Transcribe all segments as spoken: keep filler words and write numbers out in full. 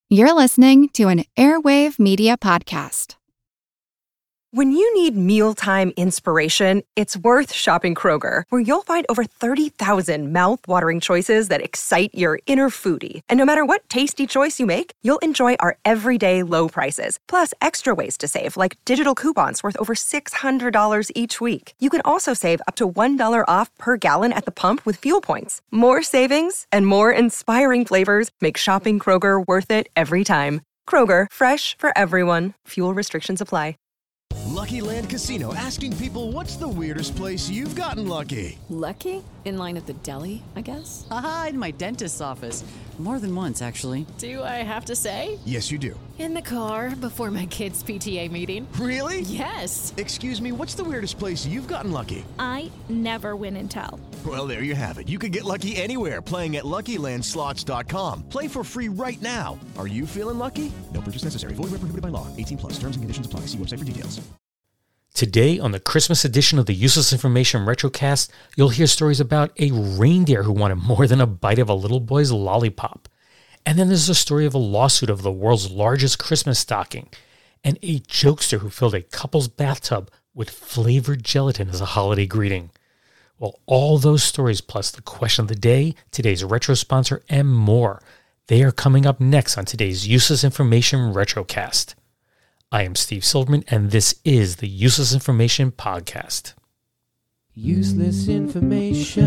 You're listening to an Airwave Media Podcast. When you need mealtime inspiration, it's worth shopping Kroger, where you'll find over thirty thousand mouth-watering choices that excite your inner foodie. And no matter what tasty choice you make, you'll enjoy our everyday low prices, plus extra ways to save, like digital coupons worth over six hundred dollars each week. You can also save up to one dollar off per gallon at the pump with fuel points. More savings and more inspiring flavors make shopping Kroger worth it every time. Kroger, fresh for everyone. Fuel restrictions apply. Lucky Land Casino, asking people, what's the weirdest place you've gotten lucky? Lucky? In line at the deli, I guess? Aha, in my dentist's office. More than once, actually. Do I have to say? Yes, you do. In the car before my kids' P T A meeting. Really? Yes. Excuse me, what's the weirdest place you've gotten lucky? I never win and tell. Well, there you have it. You can get lucky anywhere, playing at Lucky Land Slots dot com. Play for free right now. Are you feeling lucky? No purchase necessary. Void where prohibited by law. eighteen plus. Terms and conditions apply. See website for details. Today on the Christmas edition of the Useless Information Retrocast, you'll hear stories about a reindeer who wanted more than a bite of a little boy's lollipop. And then there's a story of a lawsuit of the world's largest Christmas stocking, and a jokester who filled a couple's bathtub with flavored gelatin as a holiday greeting. Well, all those stories plus the question of the day, today's retro sponsor, and more, they are coming up next on today's Useless Information Retrocast. I am Steve Silverman, and this is the Useless Information Podcast. Useless information.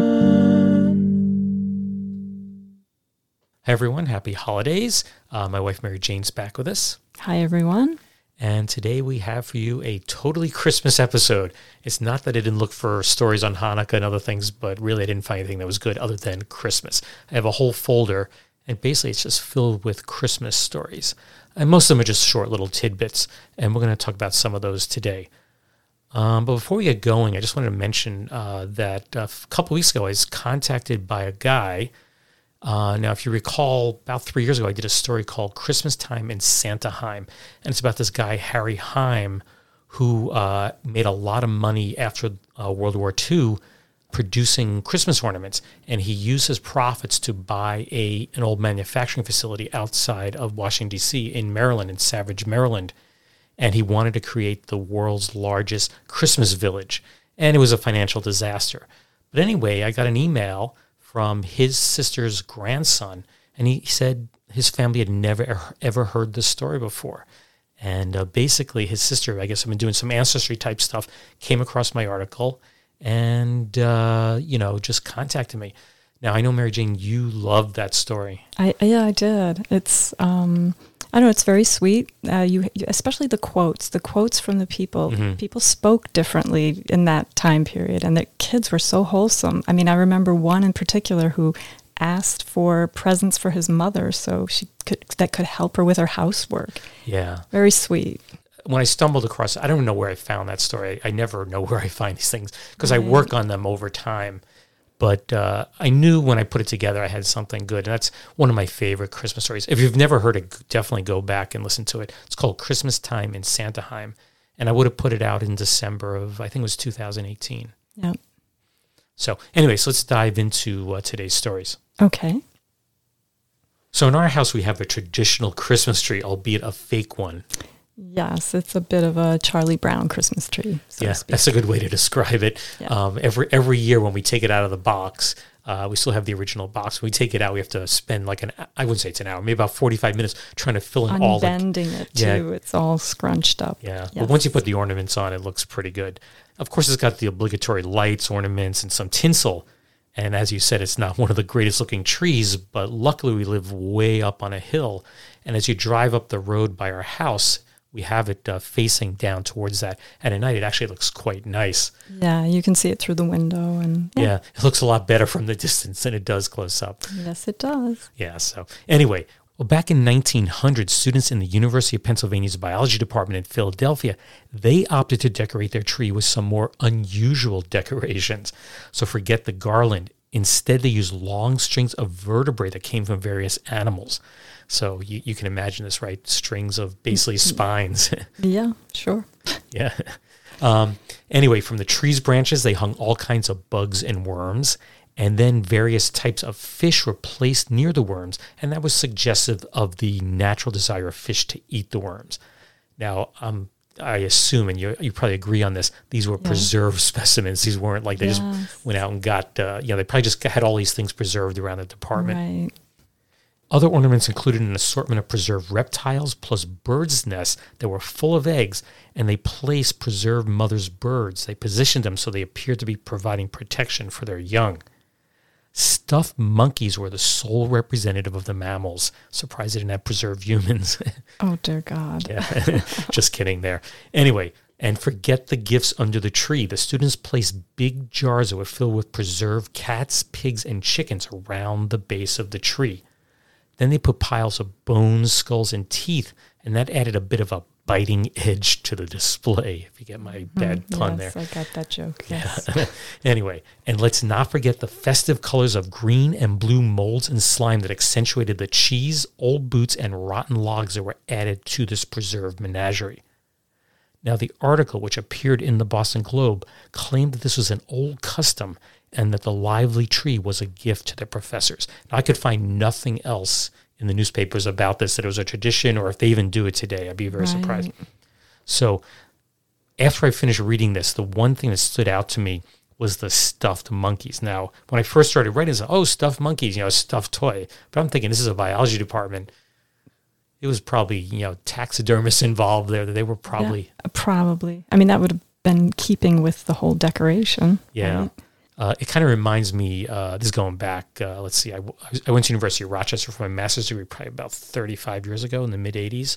Hi, everyone. Happy holidays. Uh, my wife, Mary Jane's back with us. Hi, everyone. And today we have for you a totally Christmas episode. It's not that I didn't look for stories on Hanukkah and other things, but really I didn't find anything that was good other than Christmas. I have a whole folder, and basically it's just filled with Christmas stories. And most of them are just short little tidbits, and we're going to talk about some of those today. Um, but before we get going, I just wanted to mention uh, that a couple weeks ago I was contacted by a guy. Uh, now, if you recall, about three years ago, I did a story called Christmas Time in Santaheim, and it's about this guy, Harry Heim, who uh, made a lot of money after uh, World War Two producing Christmas ornaments, and he used his profits to buy a an old manufacturing facility outside of Washington, D C in Maryland, in Savage, Maryland, and he wanted to create the world's largest Christmas village, and it was a financial disaster. But anyway, I got an email from his sister's grandson, and he said his family had never ever heard this story before. And uh, basically his sister, I guess I've been doing some ancestry type stuff, came across my article and, uh, you know, just contacted me. Now, I know, Mary Jane, you loved that story. I Yeah, I did. It's, um, I don't know, it's very sweet. Uh, you, especially the quotes, the quotes from the people. Mm-hmm. People spoke differently in that time period, and the kids were so wholesome. I mean, I remember one in particular who asked for presents for his mother so she could that could help her with her housework. Yeah. Very sweet. When I stumbled across it, I don't know where I found that story. I, I never know where I find these things because right. I work on them over time. But uh, I knew when I put it together, I had something good. And that's one of my favorite Christmas stories. If you've never heard it, definitely go back and listen to it. It's called Christmas Time in Santaheim. And I would have put it out in December of, I think it was two thousand eighteen. Yep. So anyway, so let's dive into uh, today's stories. Okay. So in our house, we have a traditional Christmas tree, albeit a fake one. Yes, it's a bit of a Charlie Brown Christmas tree. So yeah, that's a good way to describe it. Yeah. Um, every every year when we take it out of the box, uh, we still have the original box. When we take it out, we have to spend like an, I wouldn't say it's an hour, maybe about forty-five minutes trying to fill in Unbending all the... Unbending it too, yeah. It's all scrunched up. Yeah, yes. But once you put the ornaments on, it looks pretty good. Of course, it's got the obligatory lights, ornaments, and some tinsel. And as you said, it's not one of the greatest looking trees, but luckily we live way up on a hill. And as you drive up the road by our house, we have it uh, facing down towards that. And at night, it actually looks quite nice. Yeah, you can see it through the window. and Yeah, yeah it looks a lot better from the distance than it does close up. Yes, it does. Yeah, so anyway, well, back in nineteen hundred, students in the University of Pennsylvania's biology department in Philadelphia, they opted to decorate their tree with some more unusual decorations. So forget the garland. Instead, they used long strings of vertebrae that came from various animals. So you, you can imagine this, right? Strings of basically spines. Yeah, sure. Yeah. Um, anyway, from the tree's branches, they hung all kinds of bugs and worms. And then various types of fish were placed near the worms, and that was suggestive of the natural desire of fish to eat the worms. Now, um, I assume, and you you probably agree on this, these were yeah. preserved specimens. These weren't like they yes. just went out and got, uh, you know, they probably just had all these things preserved around the department. Right. Other ornaments included an assortment of preserved reptiles plus birds' nests that were full of eggs, and they placed preserved mother's birds. They positioned them so they appeared to be providing protection for their young. Stuffed monkeys were the sole representative of the mammals. Surprised they didn't have preserved humans. Oh, dear God. Yeah, just kidding there. Anyway, and forget the gifts under the tree. The students placed big jars that were filled with preserved cats, pigs, and chickens around the base of the tree. Then they put piles of bones, skulls, and teeth, and that added a bit of a biting edge to the display, if you get my bad mm, pun yes, there. I got that joke, yes. Yeah. Anyway, and let's not forget the festive colors of green and blue molds and slime that accentuated the cheese, old boots, and rotten logs that were added to this preserved menagerie. Now, the article, which appeared in the Boston Globe, claimed that this was an old custom and that the lively tree was a gift to their professors. Now, I could find nothing else in the newspapers about this, that it was a tradition, or if they even do it today, I'd be very right. surprised. So after I finished reading this, the one thing that stood out to me was the stuffed monkeys. Now, when I first started writing, I was like, oh, stuffed monkeys, you know, a stuffed toy. But I'm thinking, this is a biology department. It was probably, you know, taxidermists involved there. That they were probably... Yeah, probably. I mean, that would have been keeping with the whole decoration. Yeah. Right? Uh, it kind of reminds me, uh, this is going back, uh, let's see, I, I went to University of Rochester for my master's degree probably about thirty-five years ago in the mid-eighties.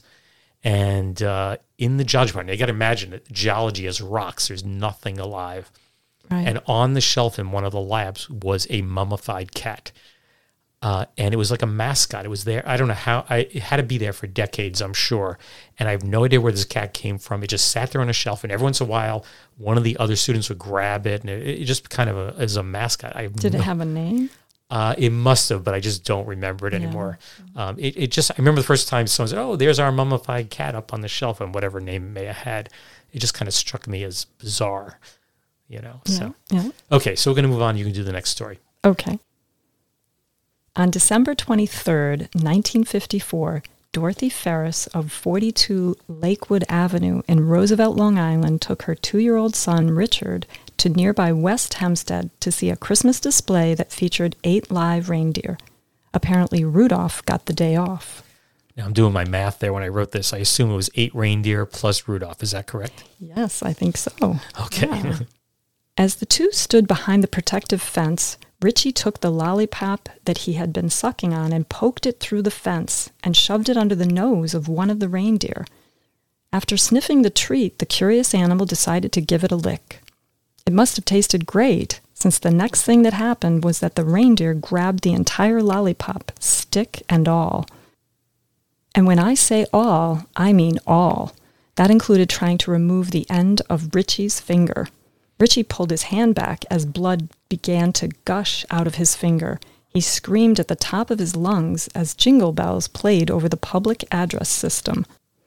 And uh, in the geology department, you got to imagine that geology is rocks. There's nothing alive. Right. And on the shelf in one of the labs was a mummified cat. Uh, and it was like a mascot. It was there. I don't know how. I, it had to be there for decades, I'm sure. And I have no idea where this cat came from. It just sat there on a shelf, and every once in a while, one of the other students would grab it, and it, it just kind of a, as a mascot. I Did no, it have a name? Uh, it must have, but I just don't remember it anymore. Yeah. Um, it, it just. I remember the first time someone said, "Oh, there's our mummified cat up on the shelf," and whatever name it may have had. It just kind of struck me as bizarre, you know. Yeah, so yeah. Okay, so we're going to move on. You can do the next story. Okay. On December twenty-third, nineteen fifty-four, Dorothy Ferris of forty-two Lakewood Avenue in Roosevelt, Long Island, took her two-year-old son, Richard, to nearby West Hempstead to see a Christmas display that featured eight live reindeer. Apparently, Rudolph got the day off. Now, I'm doing my math there when I wrote this. I assume it was eight reindeer plus Rudolph. Is that correct? Yes, I think so. Okay. Yeah. As the two stood behind the protective fence, Richie took the lollipop that he had been sucking on and poked it through the fence and shoved it under the nose of one of the reindeer. After sniffing the treat, the curious animal decided to give it a lick. It must have tasted great, since the next thing that happened was that the reindeer grabbed the entire lollipop, stick and all. And when I say all, I mean all. That included trying to remove the end of Richie's finger. Richie pulled his hand back as blood began to gush out of his finger. He screamed at the top of his lungs as jingle bells played over the public address system.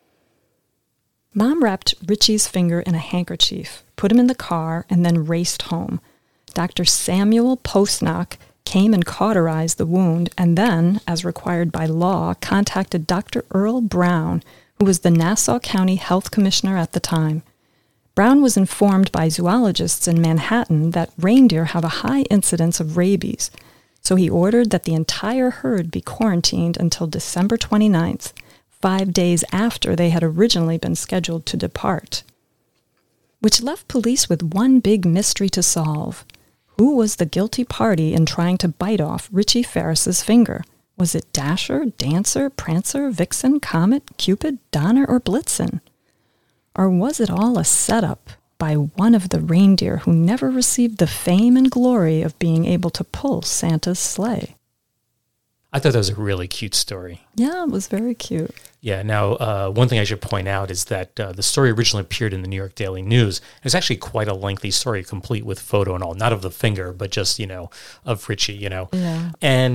Mom wrapped Richie's finger in a handkerchief, put him in the car, and then raced home. Doctor Samuel Postnock came and cauterized the wound, and then, as required by law, contacted Doctor Earl Brown, who was the Nassau County Health Commissioner at the time. Brown was informed by zoologists in Manhattan that reindeer have a high incidence of rabies, so he ordered that the entire herd be quarantined until December twenty-ninth, five days after they had originally been scheduled to depart. Which left police with one big mystery to solve. Who was the guilty party in trying to bite off Richie Ferris's finger? Was it Dasher, Dancer, Prancer, Vixen, Comet, Cupid, Donner, or Blitzen? Or was it all a setup by one of the reindeer who never received the fame and glory of being able to pull Santa's sleigh? I thought that was a really cute story. Yeah, it was very cute. Yeah, now, uh, one thing I should point out is that uh, the story originally appeared in the New York Daily News. It's actually quite a lengthy story, complete with photo and all, not of the finger, but just, you know, of Richie, you know. Yeah. And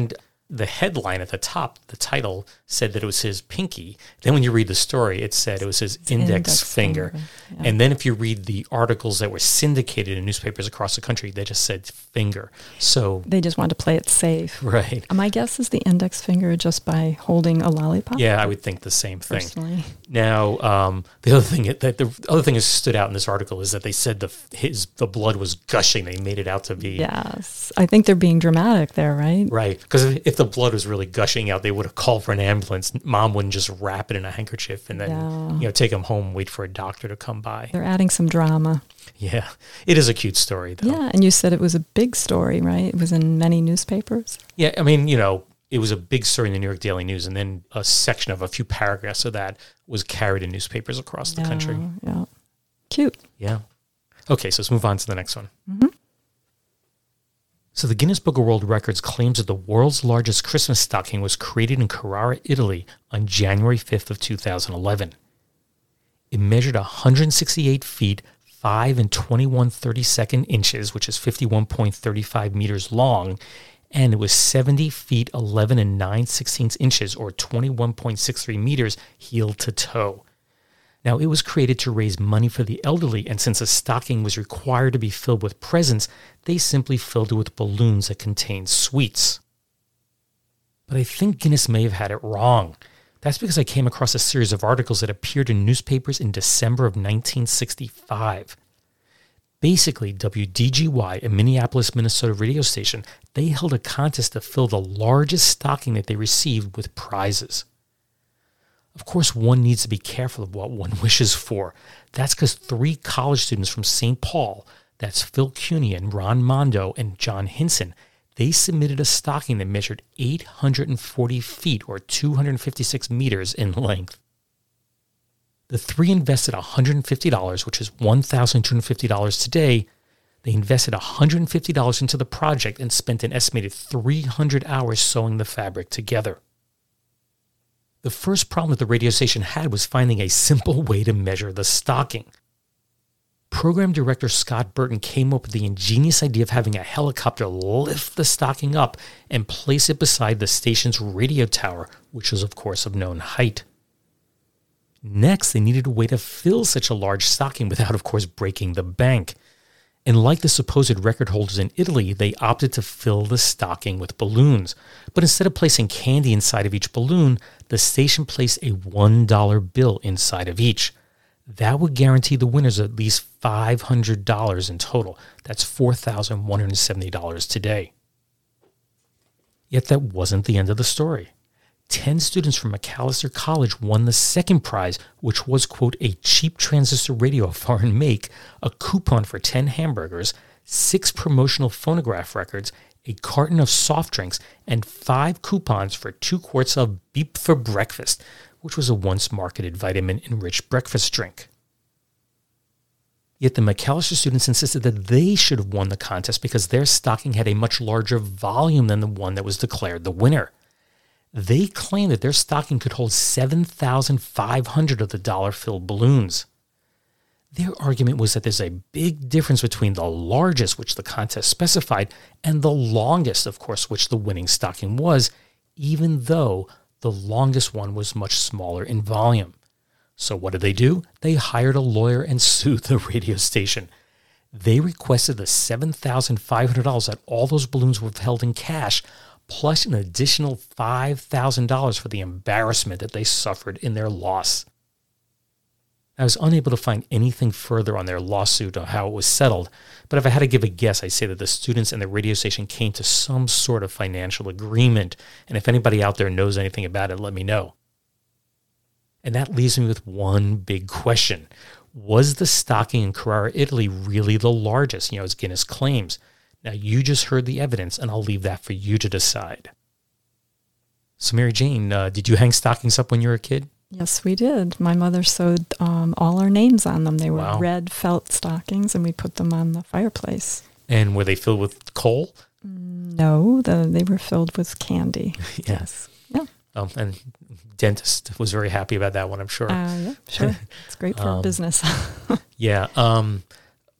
the headline at the top, the title, said that it was his pinky. Then when you read the story, it said it was his index, index finger. finger. Yeah. And then if you read the articles that were syndicated in newspapers across the country, they just said finger. So They just wanted to play it safe. right. My guess is the index finger just by holding a lollipop. Yeah, I would think the same thing. Personally. Now, um, the other thing that the other thing that stood out in this article is that they said the his the blood was gushing. They made it out to be Yes. I think they're being dramatic there, right? right, because if, if the blood was really gushing out, they would have called for an ambulance. Mom wouldn't just wrap it in a handkerchief and then Yeah. you know take him home, and wait for a doctor to come by. They're adding some drama. Yeah, it is a cute story though. Yeah, and you said it was a big story, right? It was in many newspapers. Yeah, I mean, you know, it was a big story in the New York Daily News, and then a section of a few paragraphs of that was carried in newspapers across the yeah, country. Yeah. Cute. Yeah. Okay, so let's move on to the next one. Mm-hmm. So the Guinness Book of World Records claims that the world's largest Christmas stocking was created in Carrara, Italy on January fifth of two thousand eleven. It measured one hundred sixty-eight feet, five and twenty-one thirty-second inches, which is fifty-one point three five meters long, and it was seventy feet, eleven and nine sixteenths inches, or twenty-one point six three meters heel to toe. Now, it was created to raise money for the elderly, and since a stocking was required to be filled with presents, they simply filled it with balloons that contained sweets. But I think Guinness may have had it wrong. That's because I came across a series of articles that appeared in newspapers in December of nineteen sixty-five. Basically, W D G Y, a Minneapolis, Minnesota radio station, they held a contest to fill the largest stocking that they received with prizes. Of course, one needs to be careful of what one wishes for. That's because three college students from Saint Paul, that's Phil Cunha, Ron Mondo, and John Hinson, they submitted a stocking that measured eight hundred forty feet, or two hundred fifty-six meters in length. The three invested one hundred fifty dollars, which is one thousand two hundred fifty dollars today. They invested one hundred fifty dollars into the project and spent an estimated three hundred hours sewing the fabric together. The first problem that the radio station had was finding a simple way to measure the stocking. Program director Scott Burton came up with the ingenious idea of having a helicopter lift the stocking up and place it beside the station's radio tower, which was, of course, of known height. Next, they needed a way to fill such a large stocking without, of course, breaking the bank. And like the supposed record holders in Italy, they opted to fill the stocking with balloons. But instead of placing candy inside of each balloon, the station placed a one dollar bill inside of each. That would guarantee the winners at least five hundred dollars in total. That's four thousand one hundred seventy dollars today. Yet that wasn't the end of the story. Ten students from Macalester College won the second prize, which was, quote, a cheap transistor radio of foreign make, a coupon for ten hamburgers, six promotional phonograph records, a carton of soft drinks, and five coupons for two quarts of Beep for Breakfast, which was a once-marketed vitamin-enriched breakfast drink. Yet the Macalester students insisted that they should have won the contest because their stocking had a much larger volume than the one that was declared the winner. They claimed that their stocking could hold seven thousand five hundred of the dollar-filled balloons. Their argument was that there's a big difference between the largest, which the contest specified, and the longest, of course, which the winning stocking was, even though the longest one was much smaller in volume. So what did they do? They hired a lawyer and sued the radio station. They requested the seven thousand five hundred dollars that all those balloons were held in cash, plus an additional five thousand dollars for the embarrassment that they suffered in their loss. I was unable to find anything further on their lawsuit or how it was settled, but if I had to give a guess, I'd say that the students and the radio station came to some sort of financial agreement, and if anybody out there knows anything about it, let me know. And that leaves me with one big question. Was the stocking in Carrara, Italy really the largest, you know, as Guinness claims? Now, you just heard the evidence, and I'll leave that for you to decide. So, Mary Jane, uh, did you hang stockings up when you were a kid? Yes, we did. My mother sewed um, all our names on them. They were Wow. red felt stockings, and we put them on the fireplace. And were they filled with coal? No, the, they were filled with candy. Yes. Yeah. Um, and dentist was very happy about that one, I'm sure. Uh, yeah, sure. It's great for Um, business. Yeah. Um,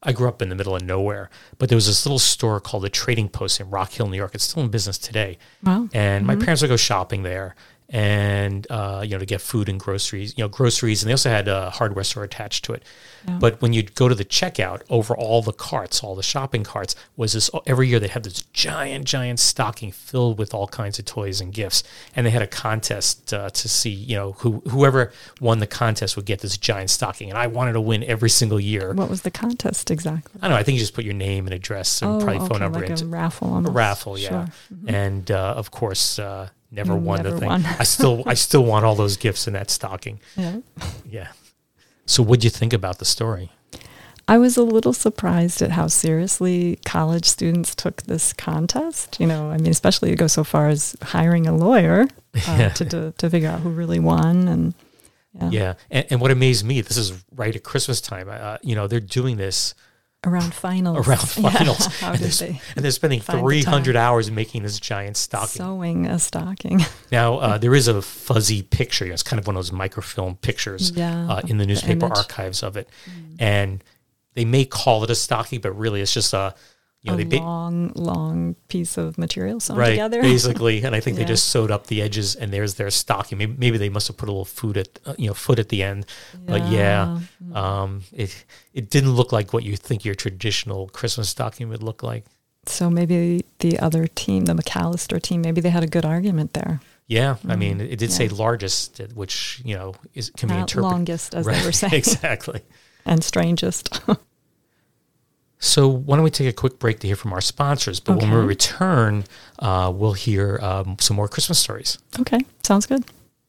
I grew up in the middle of nowhere, but there was this little store called the Trading Post in Rock Hill, New York. It's still in business today. Wow. And my Mhm. parents would go shopping there and, uh, you know, to get food and groceries, you know, groceries. And they also had a hardware store attached to it. Yeah. But when you'd go to the checkout, over all the carts, all the shopping carts, was this, every year they'd have this giant, giant stocking filled with all kinds of toys and gifts. And they had a contest uh, to see, you know, who whoever won the contest would get this giant stocking. And I wanted to win every single year. What was the contest exactly? I don't know. I think you just put your name and address and Oh, probably okay, phone number like into a raffle. a Almost. raffle, yeah. Sure. Mhm. And uh, of course, uh, never You won never the thing. won. I still, I still want all those gifts in that stocking. Yeah. Yeah. So, what'd you think about the story? I was a little surprised at how seriously college students took this contest. You know, I mean, especially to go so far as hiring a lawyer uh, Yeah. to, to to figure out who really won. And yeah, Yeah. And, and what amazed me, this is right at Christmas time. Uh, you know, they're doing this around finals. around finals, Yeah. How and, did they're, they and they're spending find the three hundred time? hours making this giant stocking. Sewing a stocking. Now, uh, there is a fuzzy picture. You know, it's kind of one of those microfilm pictures Yeah, uh, in the the newspaper image. archives of it. And they may call it a stocking, but really it's just a, you know, a they ba- long, long piece of material sewn right, together. basically. And I think they Yeah. just sewed up the edges, and there's their stocking. Maybe, maybe they must have put a little food at, uh, you know, foot at the end. But yeah, um, it it didn't look like what you think your traditional Christmas stocking would look like. So maybe the other team, the McAllister team, maybe they had a good argument there. Yeah, I mean, it did say Yeah. largest, which, you know, is can be Not interpreted. longest, as Right, they were saying. Exactly. And strangest. So why don't we take a quick break to hear from our sponsors? But when we Okay. return, uh, we'll hear um, some more Christmas stories. Okay, sounds good.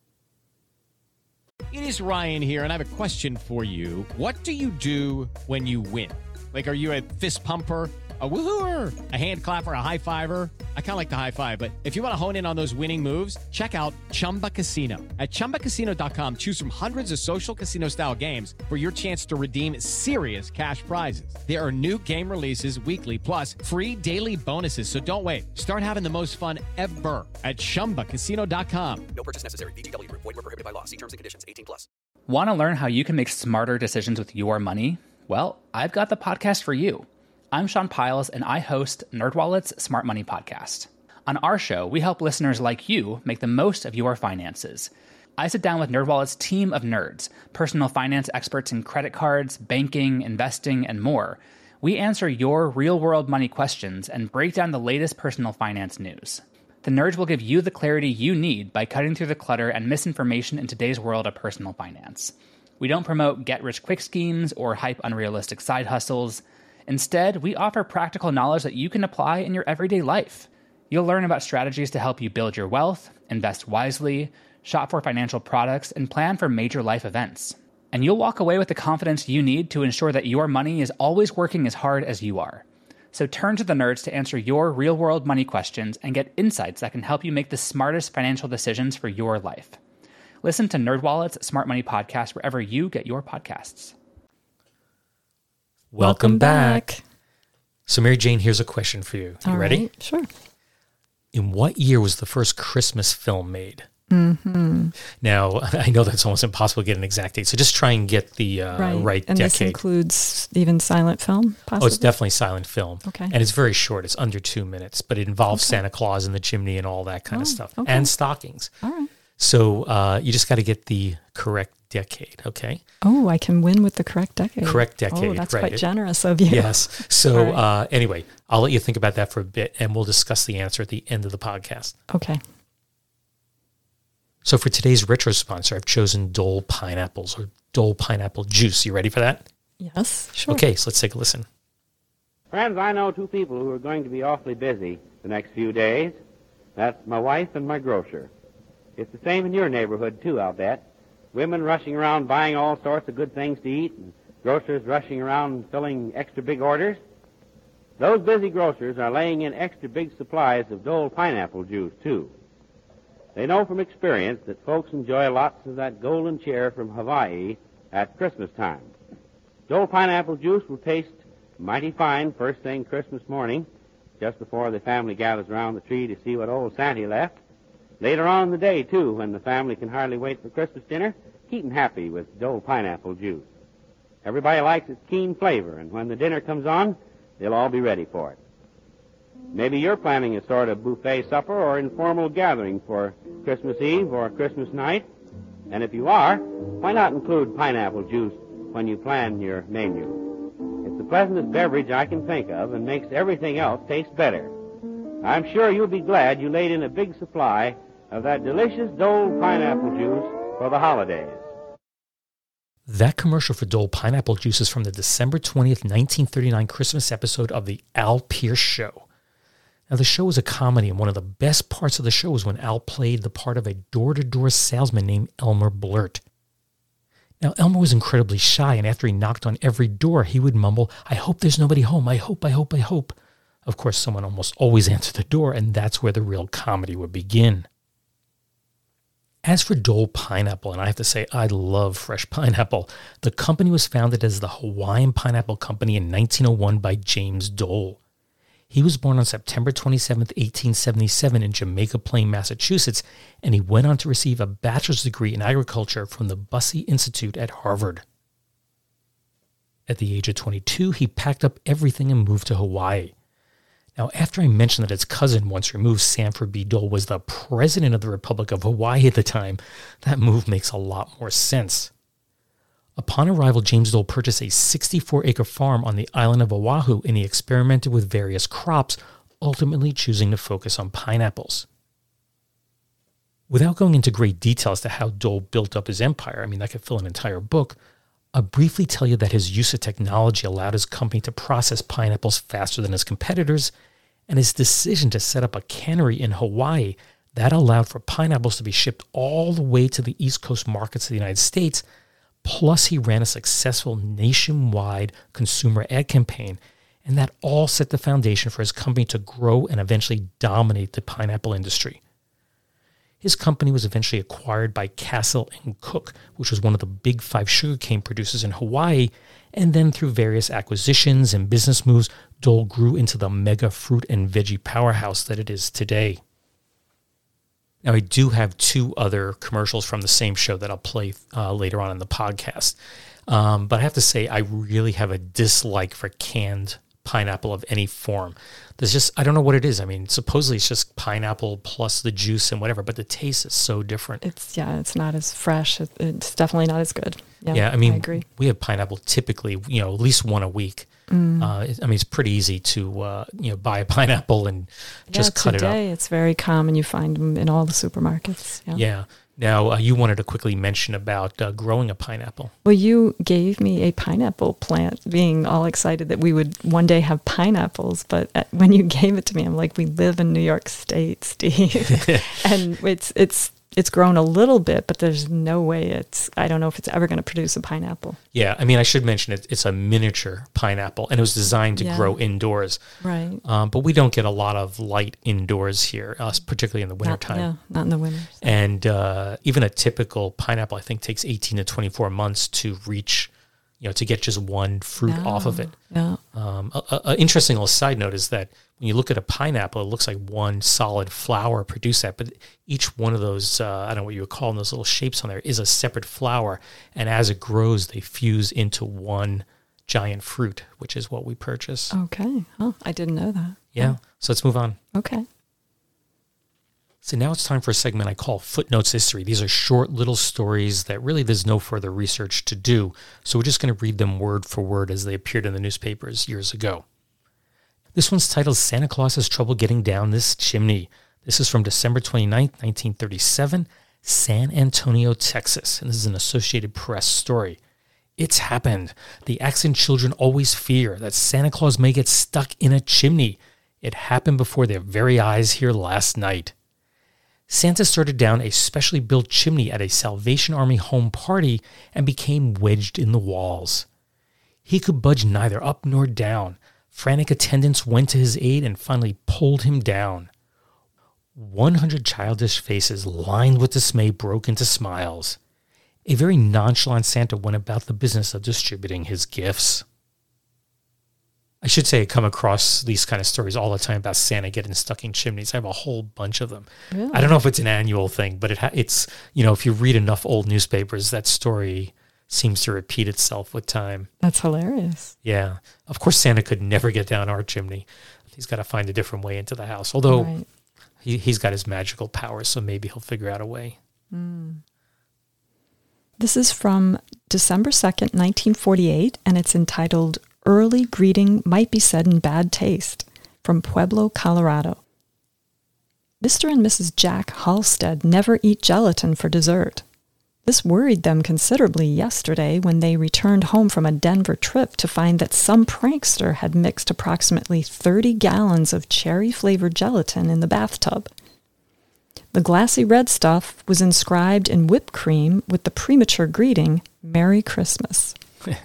It is Ryan here, and I have a question for you. What do you do when you win? Like, are you a fist pumper, a woohooer, a hand clapper, a high fiver? I kind of like the high five, but if you want to hone in on those winning moves, check out Chumba Casino. At chumba casino dot com, choose from hundreds of social casino style games for your chance to redeem serious cash prizes. There are new game releases weekly, plus free daily bonuses. So don't wait. Start having the most fun ever at chumba casino dot com. No purchase necessary. V G W. Void where prohibited by law. See terms and conditions. eighteen plus. Want to learn how you can make smarter decisions with your money? Well, I've got the podcast for you. I'm Sean Piles, and I host NerdWallet's Smart Money Podcast. On our show, we help listeners like you make the most of your finances. I sit down with NerdWallet's team of nerds, personal finance experts in credit cards, banking, investing, and more. We answer your real-world money questions and break down the latest personal finance news. The nerds will give you the clarity you need by cutting through the clutter and misinformation in today's world of personal finance. We don't promote get-rich-quick schemes or hype unrealistic side hustles. Instead, we offer practical knowledge that you can apply in your everyday life. You'll learn about strategies to help you build your wealth, invest wisely, shop for financial products, and plan for major life events. And you'll walk away with the confidence you need to ensure that your money is always working as hard as you are. So turn to the nerds to answer your real-world money questions and get insights that can help you make the smartest financial decisions for your life. Listen to NerdWallet's Smart Money Podcast wherever you get your podcasts. Welcome, back. So, Mary Jane, here's a question for you. You All ready? right, sure. In what year was the first Christmas film made? Mm-hmm. Now, I know that's almost impossible to get an exact date, so just try and get the uh, right, right and decade. this includes even silent film, possibly? Oh, it's definitely silent film. Okay. And it's very short. It's under two minutes, but it involves Okay. Santa Claus in the chimney and all that kind Oh, of stuff. okay. And stockings. All right. So uh, you just got to get the correct decade, okay? Oh, I can win with the correct decade. Correct decade, Oh, that's right. quite generous of you. Yes. So All right. uh, anyway, I'll let you think about that for a bit, and we'll discuss the answer at the end of the podcast. Okay. So for today's retro sponsor, I've chosen Dole Pineapples or Dole Pineapple Juice. You ready for that? Yes, sure. Okay, so let's take a listen. Friends, I know two people who are going to be awfully busy the next few days. That's my wife and my grocer. It's the same in your neighborhood, too, I'll bet. Women rushing around buying all sorts of good things to eat, and grocers rushing around filling extra big orders. Those busy grocers are laying in extra big supplies of Dole pineapple juice, too. They know from experience that folks enjoy lots of that golden chair from Hawaii at Christmas time. Dole pineapple juice will taste mighty fine first thing Christmas morning, just before the family gathers around the tree to see what old Santa left. Later on in the day, too, when the family can hardly wait for Christmas dinner, keep 'em happy with Dole pineapple juice. Everybody likes its keen flavor, and when the dinner comes on, they'll all be ready for it. Maybe you're planning a sort of buffet supper or informal gathering for Christmas Eve or Christmas night. And if you are, why not include pineapple juice when you plan your menu? It's the pleasantest beverage I can think of and makes everything else taste better. I'm sure you'll be glad you laid in a big supply of that delicious Dole pineapple juice for the holidays. That commercial for Dole pineapple juice is from the December twentieth, nineteen thirty-nine Christmas episode of The Al Pierce Show. Now, the show was a comedy, and one of the best parts of the show was when Al played the part of a door-to-door salesman named Elmer Blurt. Now, Elmer was incredibly shy, and after he knocked on every door, he would mumble, "I hope there's nobody home. I hope, I hope, I hope." Of course, someone almost always answered the door, and that's where the real comedy would begin. As for Dole Pineapple, and I have to say, I love fresh pineapple, the company was founded as the Hawaiian Pineapple Company in nineteen oh one by James Dole. He was born on September twenty-seventh, eighteen seventy-seven in Jamaica Plain, Massachusetts, and he went on to receive a bachelor's degree in agriculture from the Bussey Institute at Harvard. At the age of twenty-two, he packed up everything and moved to Hawaii. Now, after I mentioned that his cousin, once removed, Sanford B. Dole, was the president of the Republic of Hawaii at the time, that move makes a lot more sense. Upon arrival, James Dole purchased a sixty-four acre farm on the island of Oahu, and he experimented with various crops, ultimately choosing to focus on pineapples. Without going into great detail as to how Dole built up his empire, I mean, that could fill an entire book, I'll briefly tell you that his use of technology allowed his company to process pineapples faster than his competitors, and his decision to set up a cannery in Hawaii that allowed for pineapples to be shipped all the way to the East Coast markets of the United States. Plus, he ran a successful nationwide consumer ad campaign, and that all set the foundation for his company to grow and eventually dominate the pineapple industry. His company was eventually acquired by Castle and Cooke, which was one of the big five sugarcane producers in Hawaii, and then through various acquisitions and business moves, Dole grew into the mega fruit and veggie powerhouse that it is today. Now, I do have two other commercials from the same show that I'll play uh, later on in the podcast, um, but I have to say I really have a dislike for canned pineapple of any form. There's just, I don't know what it is. I mean, supposedly it's just pineapple plus the juice and whatever, but the taste is so different. It's, yeah, it's not as fresh. It, it's definitely not as good. Yeah, yeah I mean, I agree. We have pineapple typically, you know, at least one a week. Mm. Uh, it, I mean, it's pretty easy to, uh, you know, buy a pineapple and yeah, just cut today it up. It's very common. You find them in all the supermarkets. Yeah. Yeah. Now, uh, you wanted to quickly mention about uh, growing a pineapple. Well, you gave me a pineapple plant, being all excited that we would one day have pineapples. But when you gave it to me, I'm like, we live in New York State, Steve. And it's it's it's grown a little bit, but there's no way it's, I don't know if it's ever going to produce a pineapple. Yeah, I mean, I should mention it, it's a miniature pineapple, and it was designed to yeah. grow indoors. Right. Um, but we don't get a lot of light indoors here, uh, particularly in the wintertime. Not, yeah, not in the winter. So. And uh, even a typical pineapple, I think, takes eighteen to twenty-four months to reach, you know, to get just one fruit yeah. off of it. Yeah. Um, an interesting little side note is that when you look at a pineapple, it looks like one solid flower produced that, but each one of those, uh, I don't know what you would call them, those little shapes on there, is a separate flower. And as it grows, they fuse into one giant fruit, which is what we purchase. Okay. Oh, I didn't know that. Yeah. Oh. So let's move on. Okay. So now it's time for a segment I call Footnotes History. These are short little stories that really there's no further research to do. So we're just going to read them word for word as they appeared in the newspapers years ago. This one's titled Santa Claus Has Trouble Getting Down This Chimney. This is from December twenty-ninth, nineteen thirty-seven, San Antonio, Texas. And this is an Associated Press story. It's happened. The accent children always fear that Santa Claus may get stuck in a chimney. It happened before their very eyes here last night. Santa started down a specially built chimney at a Salvation Army home party and became wedged in the walls. He could budge neither up nor down. Frantic attendants went to his aid and finally pulled him down. One hundred childish faces lined with dismay broke into smiles. A very nonchalant Santa went about the business of distributing his gifts. I should say I come across these kind of stories all the time about Santa getting stuck in chimneys. I have a whole bunch of them. Really? I don't know if it's an annual thing, but it ha- it's, you know, if you read enough old newspapers, that story seems to repeat itself with time. That's hilarious. Yeah. Of course, Santa could never get down our chimney. He's got to find a different way into the house. Although Right. he, he's got his magical powers, so maybe he'll figure out a way. Mm. This is from December second, nineteen forty-eight, and it's entitled Early Greeting Might Be Said in Bad Taste, from Pueblo, Colorado. Mister and Missus Jack Halstead never eat gelatin for dessert. This worried them considerably yesterday when they returned home from a Denver trip to find that some prankster had mixed approximately thirty gallons of cherry-flavored gelatin in the bathtub. The glassy red stuff was inscribed in whipped cream with the premature greeting, Merry Christmas.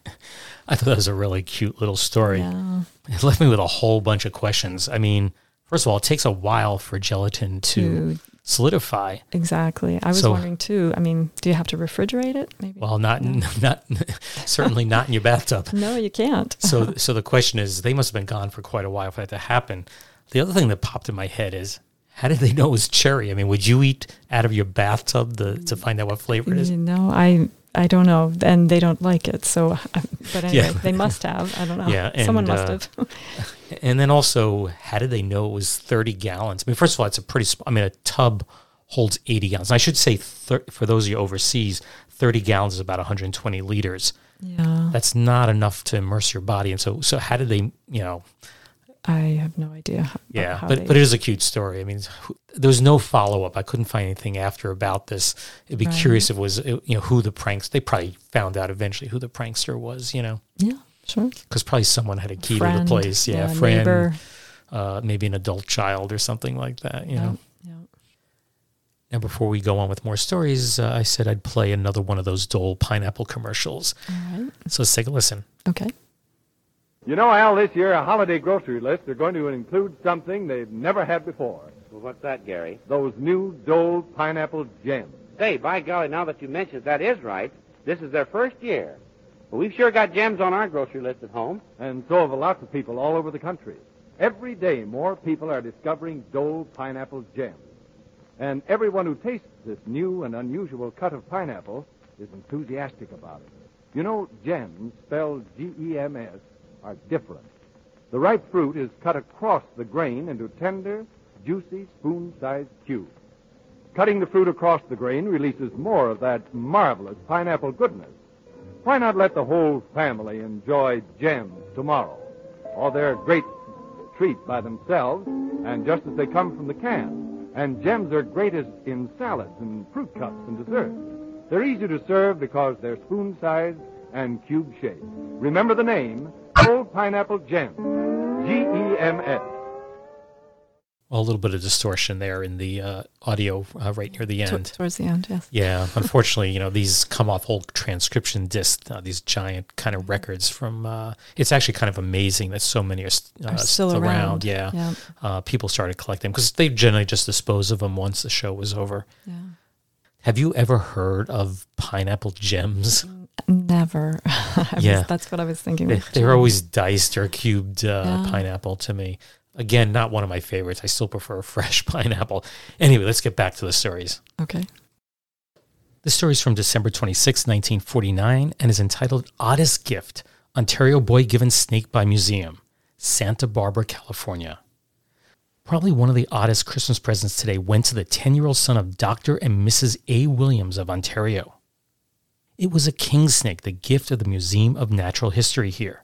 I thought that was a really cute little story. Yeah. It left me with a whole bunch of questions. I mean, first of all, it takes a while for gelatin to To- solidify. Exactly. I was So- wondering too. I mean, do you have to refrigerate it? Maybe. Well, not, not certainly not in your bathtub. No, you can't. So, so the question is, they must have been gone for quite a while for that to happen. The other thing that popped in my head is, how did they know it was cherry? I mean, would you eat out of your bathtub the, to find out what flavor it is? You know, I I don't know, and they don't like it. So, but anyway, Yeah. they must have. I don't know. Yeah, and, Someone must uh, have. And then also, how did they know it was thirty gallons? I mean, first of all, it's a pretty, sp- I mean, a tub holds eighty gallons. And I should say, thir- for those of you overseas, thirty gallons is about one hundred twenty liters. Yeah. That's not enough to immerse your body. And so, so how did they, you know, I have no idea. How, yeah, how but, they, but it is a cute story. I mean, who- there was no follow-up. I couldn't find anything after about this. It'd be Right. curious if it was, you know, who the pranks, they probably found out eventually who the prankster was, you know. Yeah, sure. Because probably someone had a key Friend, to the place. Yeah, yeah, friend, neighbor. Uh, maybe an adult child or something like that, you Yeah, know. yeah. Now, before we go on with more stories, uh, I said I'd play another one of those Dole pineapple commercials. All right. So let's take a listen. Okay. You know, Al, this year, a holiday grocery list, they're going to include something they've never had before. Well, what's that, Gary? Those new Dole pineapple gems. Say, by golly, now that you mention it, that is right. This is their first year. But we've sure got gems on our grocery list at home. And so have lots of people all over the country. Every day, more people are discovering Dole pineapple gems. And everyone who tastes this new and unusual cut of pineapple is enthusiastic about it. You know, gems, spelled G E M S, are different. The ripe fruit is cut across the grain into tender, juicy, spoon-sized cubes. Cutting the fruit across the grain releases more of that marvelous pineapple goodness. Why not let the whole family enjoy gems tomorrow? Oh, they're a great treat by themselves, and just as they come from the can. And gems are greatest in salads and fruit cups and desserts. They're easy to serve because they're spoon-sized and cube-shaped. Remember the name, Dole Pineapple Gems, G E M S. Well, a little bit of distortion there in the uh, audio uh, right near the end. Towards the end, yes. Yeah, unfortunately, you know, these come off whole transcription discs, uh, these giant kind of records from, uh, it's actually kind of amazing that so many are, uh, Are still around. Yeah. Yeah. Uh, people started collecting them because they generally just dispose of them once the show was over. Yeah. Have you ever heard of pineapple gems? Never. I was- Yeah. that's what I was thinking. They, with they're gems. always diced or cubed uh, Yeah. pineapple to me. Again, not one of my favorites. I still prefer fresh pineapple. Anyway, let's get back to the stories. Okay. This story is from December twenty-sixth, nineteen forty-nine, and is entitled Oddest Gift, Ontario Boy Given Snake by Museum, Santa Barbara, California. Probably one of the oddest Christmas presents today went to the ten-year-old son of Doctor and Missus A. Williams of Ontario. It was a king snake, the gift of the Museum of Natural History here.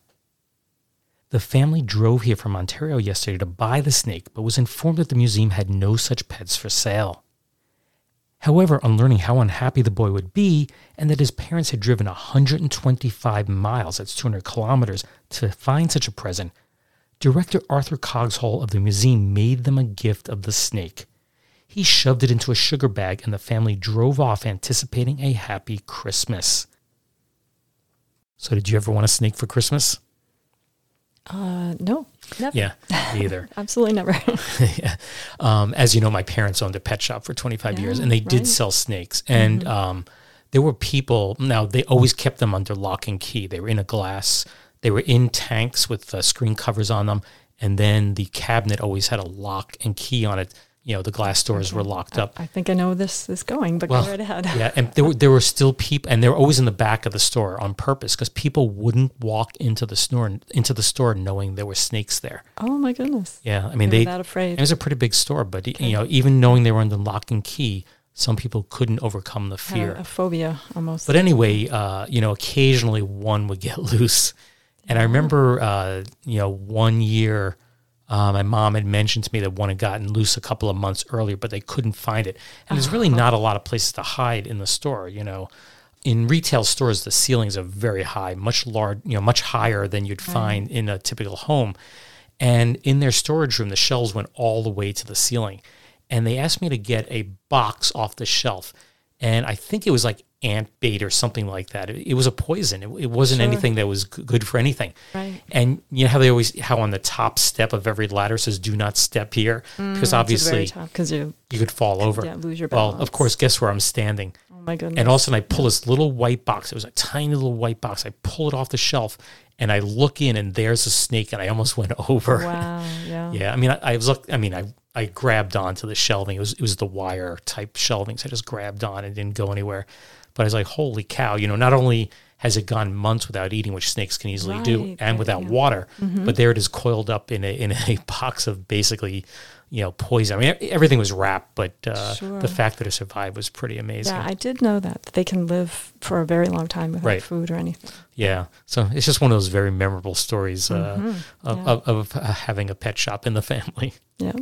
The family drove here from Ontario yesterday to buy the snake, but was informed that the museum had no such pets for sale. However, on learning how unhappy the boy would be, and that his parents had driven one hundred twenty-five miles, that's two hundred kilometers, to find such a present, Director Arthur Coggeshall of the museum made them a gift of the snake. He shoved it into a sugar bag, and the family drove off anticipating a happy Christmas. So did you ever want a snake for Christmas? Uh, no, never. Yeah, me either. Absolutely never. yeah. Um, as you know, my parents owned a pet shop for twenty-five Yeah, years, and they did right. sell snakes. And Mhm. um, there were people, now they always kept them under lock and key. They were in a glass. They were in tanks with uh, screen covers on them. And then the cabinet always had a lock and key on it you know, the glass doors Okay. were locked up. I think I know this is going, but Well, go right ahead. yeah, and there were there were still people, and they were always in the back of the store on purpose because people wouldn't walk into the store into the store knowing there were snakes there. Oh my goodness. Yeah, I mean They they. were that afraid. It was a pretty big store, but Okay. you know, even knowing they were under lock and key, some people couldn't overcome the Had fear. a, a phobia almost. But anyway, uh, you know, occasionally one would get loose. And I remember, uh, you know, one year, uh, my mom had mentioned to me that one had gotten loose a couple of months earlier, but they couldn't find it. And there's really not a lot of places to hide in the store, you know. In retail stores, the ceilings are very high, much large, you know, much higher than you'd find in a typical home. And in their storage room, the shelves went all the way to the ceiling. And they asked me to get a box off the shelf. And I think it was like ant bait or something like that. It, it was a poison. It, it wasn't Sure. anything that was g- good for anything. Right. And you know how they always, how on the top step of every ladder says, do not step here? Mm, because to the obviously very top, 'cause you, you could fall over. yeah, lose your Well, balance. of course, guess where I'm standing? Oh my goodness. And all of a sudden I pull this little white box. It was a tiny little white box. I pull it off the shelf and I look in and there's a snake and I almost went over. Wow, yeah. Yeah, I mean, I, I was look. I mean, I I grabbed onto the shelving. It was it was the wire type shelving, so I just grabbed on and didn't go anywhere. But I was like, holy cow! You know, not only has it gone months without eating, which snakes can easily do, Right, and right, without yeah. water, Mhm. but there it is coiled up in a in a box of basically, you know, poison. I mean, e- everything was wrapped, but uh, Sure. the fact that it survived was pretty amazing. Yeah, I did know that, that they can live for a very long time without Right. food or anything. Yeah, so it's just one of those very memorable stories uh, Mhm, of, yeah. of, of uh, having a pet shop in the family. Yeah.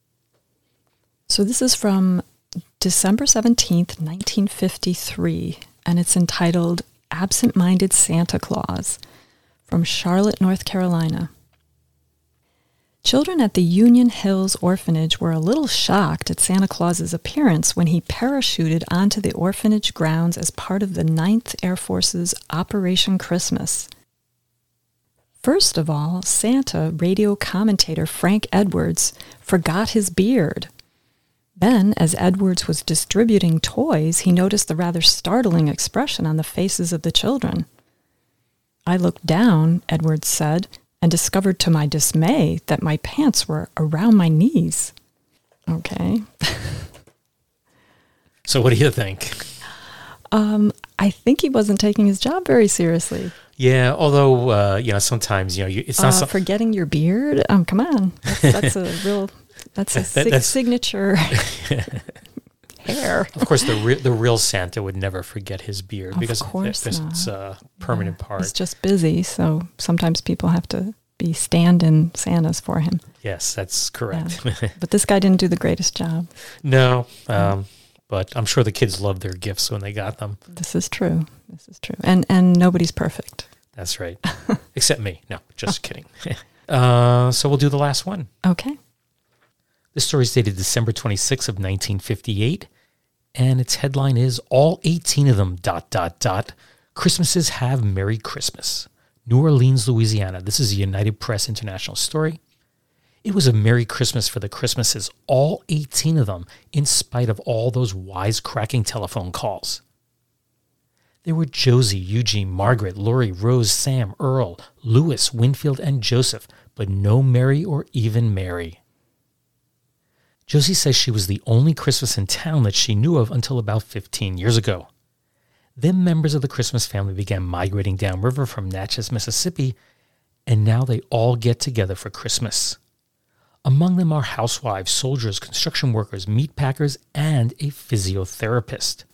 So this is from December seventeenth, nineteen fifty-three, and it's entitled Absent-Minded Santa Claus from Charlotte, North Carolina. Children at the Union Hills Orphanage were a little shocked at Santa Claus's appearance when he parachuted onto the orphanage grounds as part of the ninth Air Force's Operation Christmas. First of all, Santa radio commentator Frank Edwards forgot his beard. Then, as Edwards was distributing toys, he noticed the rather startling expression on the faces of the children. I looked down, Edwards said, and discovered to my dismay that my pants were around my knees. Okay. So what do you think? Um, I think he wasn't taking his job very seriously. Yeah, although uh, you know sometimes you know you, it's not Uh, some, forgetting your beard? Um, come on, that's, that's a real, that's a That- sig- that's- signature hair. Of course, the re- the real Santa would never forget his beard Of because course it's, not. it's a permanent part. He's just busy, so sometimes people have to be stand-in Santas for him. Yes, that's correct. But this guy didn't do the greatest job. No, um, but I'm sure the kids loved their gifts when they got them. This is true. This is true. And and nobody's perfect. That's right, except me. No, just kidding. uh, so we'll do the last one. Okay. This story is dated December twenty-sixth of nineteen fifty-eight, and its headline is All eighteen of them, dot, dot, dot, Christmases have Merry Christmas. New Orleans, Louisiana. This is a United Press International story. It was a Merry Christmas for the Christmases, all eighteen of them, in spite of all those wisecracking telephone calls. There were Josie, Eugene, Margaret, Lori, Rose, Sam, Earl, Louis, Winfield, and Joseph, but no Mary or even Mary. Josie says she was the only Christmas in town that she knew of until about fifteen years ago. Then members of the Christmas family began migrating downriver from Natchez, Mississippi, and now they all get together for Christmas. Among them are housewives, soldiers, construction workers, meat packers, and a physiotherapist.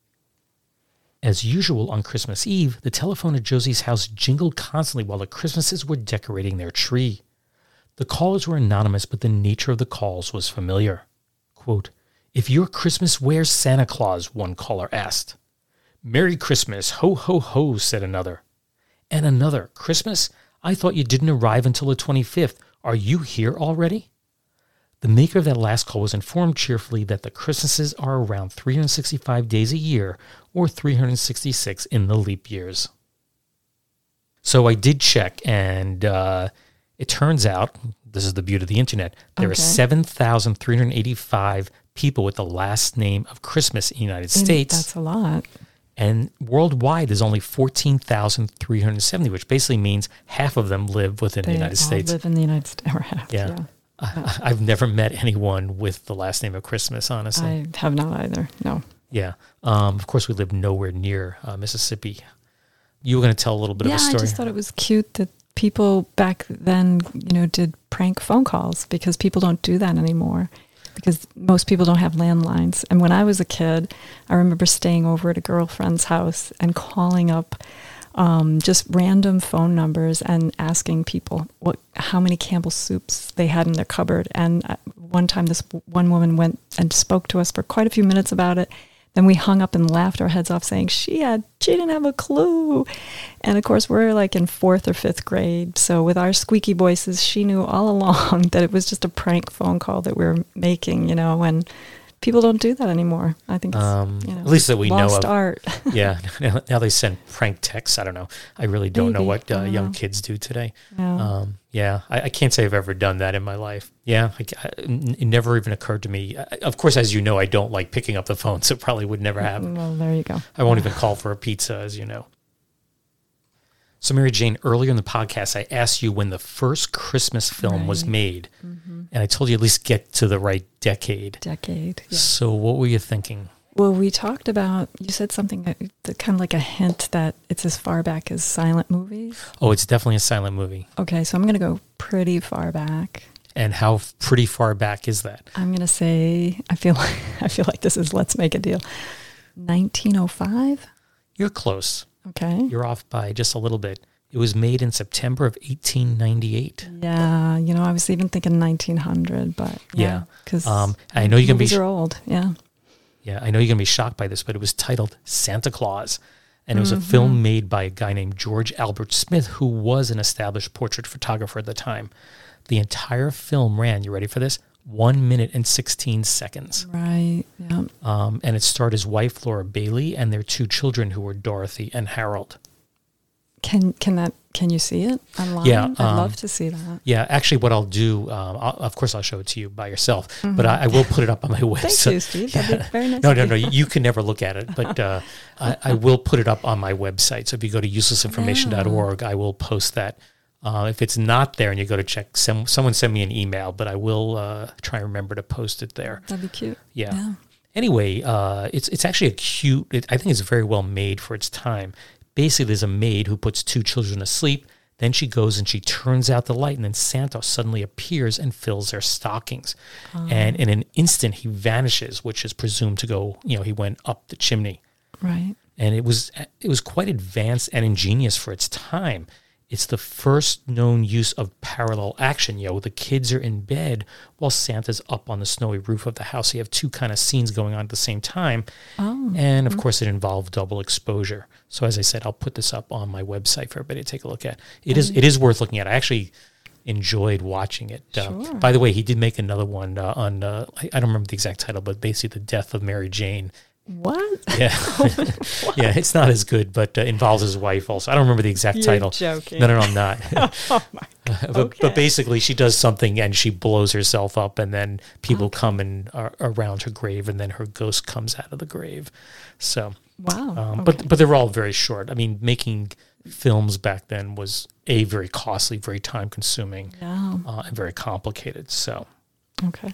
As usual on Christmas Eve, the telephone at Josie's house jingled constantly while the Christmases were decorating their tree. The callers were anonymous, but the nature of the calls was familiar. Quote, "If your Christmas, where's Santa Claus?" one caller asked. "Merry Christmas, ho, ho, ho," said another. And another, "Christmas? I thought you didn't arrive until the twenty-fifth. Are you here already?" The maker of that last call was informed cheerfully that the Christmases are around three hundred sixty-five days a year, or three hundred sixty-six in the leap years. So I did check, and uh, it turns out, this is the beauty of the internet, there Okay. are seven thousand three hundred eighty-five people with the last name of Christmas in the United And States. That's a lot. And worldwide, there's only fourteen thousand three hundred seventy, which basically means half of them live within They the United all States. live in the United States. Or half, Yeah. yeah. I, I've never met anyone with the last name of Christmas, honestly. I have not either, no. Yeah. Um, of course, we live nowhere near uh, Mississippi. You were going to tell a little bit yeah, of a story. I just thought it was cute that people back then, you know, did prank phone calls because people don't do that anymore because most people don't have landlines. And when I was a kid, I remember staying over at a girlfriend's house and calling up um, just random phone numbers and asking people what how many Campbell soups they had in their cupboard. And one time this one woman went and spoke to us for quite a few minutes about it. Then we hung up and laughed our heads off saying she had, she didn't have a clue. And of course, we're like in fourth or fifth grade. So with our squeaky voices, she knew all along that it was just a prank phone call that we were making, you know, and people don't do that anymore. I think it's, um, you know, at least that we know lost of. art. Yeah. Now, now they send prank texts. I don't know. I really don't Maybe. know what uh, I don't young know. kids do today. Yeah. Um, yeah. I, I can't say I've ever done that in my life. Yeah. I, I, it never even occurred to me. I, of course, as you know, I don't like picking up the phone, so it probably would never happen. Well, there you go. I won't even call for a pizza, as you know. So, Mary Jane, earlier in the podcast, I asked you when the first Christmas film was Right. made. Mm-hmm. And I told you at least get to the right decade. Decade. Yeah. So what were you thinking? Well, we talked about, you said something that, that kind of like a hint that it's as far back as silent movies. Oh, it's definitely a silent movie. Okay, so I'm going to go pretty far back. And how f- pretty far back is that? I'm going to say, I feel like, I feel like this is Let's Make a Deal. nineteen oh five? You're close. Okay. You're off by just a little bit. It was made in September of eighteen ninety-eight. Yeah, you know, I was even thinking nineteen hundred, but yeah. Because yeah. um, I know you're going to be... Movies are old, yeah. Yeah, I know you're going to be shocked by this, but it was titled Santa Claus. And it was Mm-hmm. a film made by a guy named George Albert Smith, who was an established portrait photographer at the time. The entire film ran, you ready for this? One minute and sixteen seconds. Right, yeah. Um, and it starred his wife, Laura Bailey, and their two children, who were Dorothy and Harold. Can can that can you see it online? Yeah, I'd um, love to see that. Yeah, actually, what I'll do, um, I'll, of course, I'll show it to you by yourself, Mhm. but I, I will put it up on my website. Thank you, Steve. That'd be very nice No, of no, you. no. You can never look at it, but uh, I, I will put it up on my website. So if you go to useless information dot org, I will post that. Uh, if it's not there and you go to check, some, someone send me an email, but I will uh, try and remember to post it there. That'd be cute. Yeah. Yeah. Anyway, uh, it's it's actually a cute. It, I think it's very well made for its time. Basically, there's a maid who puts two children to sleep. Then she goes and she turns out the light, and then Santa suddenly appears and fills their stockings. Oh. And in an instant, he vanishes, which is presumed to go. You know, he went up the chimney. Right. And it was it was quite advanced and ingenious for its time. It's the first known use of parallel action. You know, the kids are in bed while Santa's up on the snowy roof of the house. So you have two kind of scenes going on at the same time. Oh. And of course, it involved double exposure. So as I said, I'll put this up on my website for everybody to take a look at. It is it is worth looking at. I actually enjoyed watching it. Uh, Sure. by the way, he did make another one uh, on, uh, I, I don't remember the exact title, but basically The Death of Mary Jane. What? Yeah. Yeah, it's not as good, but uh, involves his wife also. I don't remember the exact You're title. joking. No, no, no, I'm not. Oh, my God. but, Okay. but basically, she does something and she blows herself up, and then people okay. come and are around her grave, and then her ghost comes out of the grave. So, wow. Um, okay. But but they were all very short. I mean, making films back then was a very costly, very time consuming, yeah. uh, and very complicated. So, okay.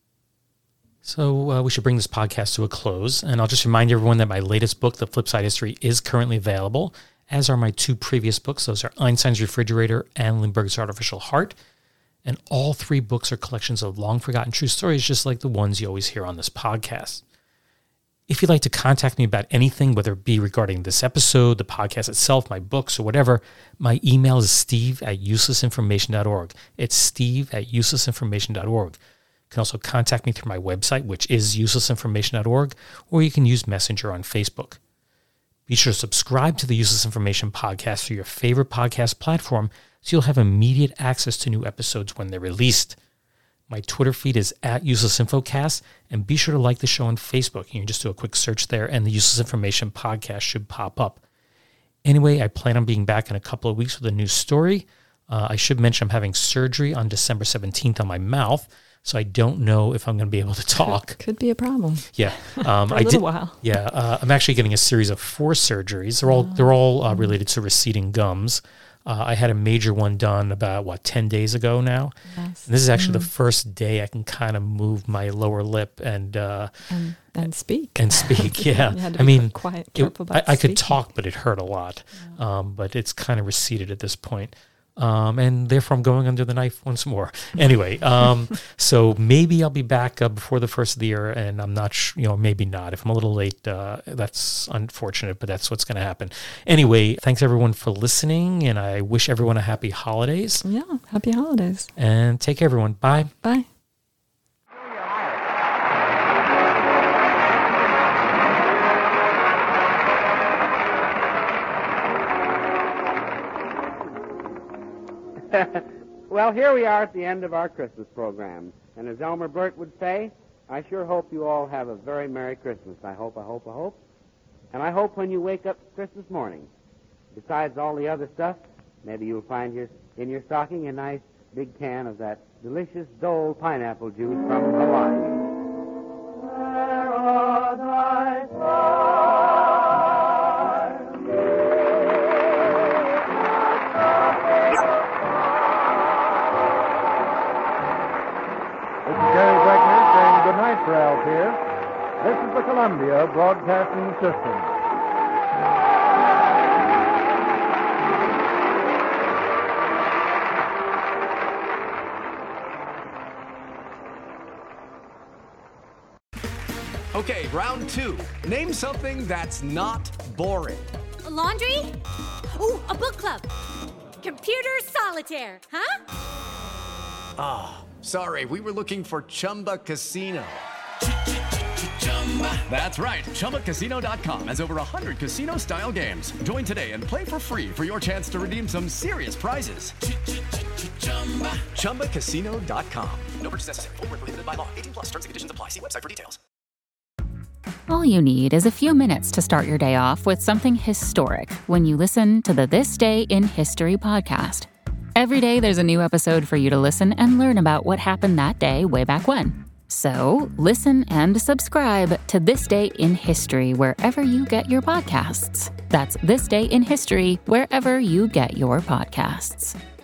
So uh, we should bring this podcast to a close. And I'll just remind everyone that my latest book, The Flip Side History, is currently available, as are my two previous books. Those are Einstein's Refrigerator and Lindbergh's Artificial Heart. And all three books are collections of long-forgotten true stories, just like the ones you always hear on this podcast. If you'd like to contact me about anything, whether it be regarding this episode, the podcast itself, my books, or whatever, my email is steve at useless information dot org. It's steve at useless information dot org. You can also contact me through my website, which is useless information dot org, or you can use Messenger on Facebook. Be sure to subscribe to the Useless Information Podcast through your favorite podcast platform so you'll have immediate access to new episodes when they're released. My Twitter feed is at UselessInfoCast, and be sure to like the show on Facebook. You can just do a quick search there, and the Useless Information Podcast should pop up. Anyway, I plan on being back in a couple of weeks with a new story. Uh, I should mention I'm having surgery on December seventeenth on my mouth, so I don't know if I'm going to be able to talk. Could, could be a problem. Yeah, um, For a I little did. while. Yeah, uh, I'm actually getting a series of four surgeries. They're all they're all uh, related to receding gums. Uh, I had a major one done about, what, ten days ago now? Yes. And this is actually Mm. the first day I can kind of move my lower lip and... Uh, and, and speak. And speak, yeah. You had to I be mean, quiet, it- careful I, about I could speaking. talk, but it hurt a lot. Yeah. Um, but it's kind of receded at this point. Um, and therefore, I'm going under the knife once more. Anyway, um, so maybe I'll be back uh, before the first of the year, and I'm not sure, you know, maybe not. If I'm a little late, uh, that's unfortunate, but that's what's going to happen. Anyway, thanks everyone for listening, and I wish everyone a happy holidays. Yeah, happy holidays. And take care, everyone. Bye. Bye. Well, here we are at the end of our Christmas program. And as Elmer Burt would say, I sure hope you all have a very Merry Christmas. I hope, I hope, I hope. And I hope when you wake up Christmas morning, besides all the other stuff, maybe you'll find your, in your stocking a nice big can of that delicious Dole pineapple juice from Hawaii. Jerry Breckner saying good night for Al Pierce. This is the Columbia Broadcasting System. Okay, round two. Name something that's not boring. A laundry? Ooh, a book club. Computer solitaire, huh? Ah, oh, sorry, we were looking for Chumba Casino. That's right. Chumba Casino dot com has over one hundred casino-style games. Join today and play for free for your chance to redeem some serious prizes. Chumba Casino dot com. No purchase necessary. Void where prohibited by law. eighteen plus. Terms and conditions apply. See website for details. All you need is a few minutes to start your day off with something historic when you listen to the This Day in History podcast. Every day there's a new episode for you to listen and learn about what happened that day way back when. So listen and subscribe to This Day in History wherever you get your podcasts. That's This Day in History wherever you get your podcasts.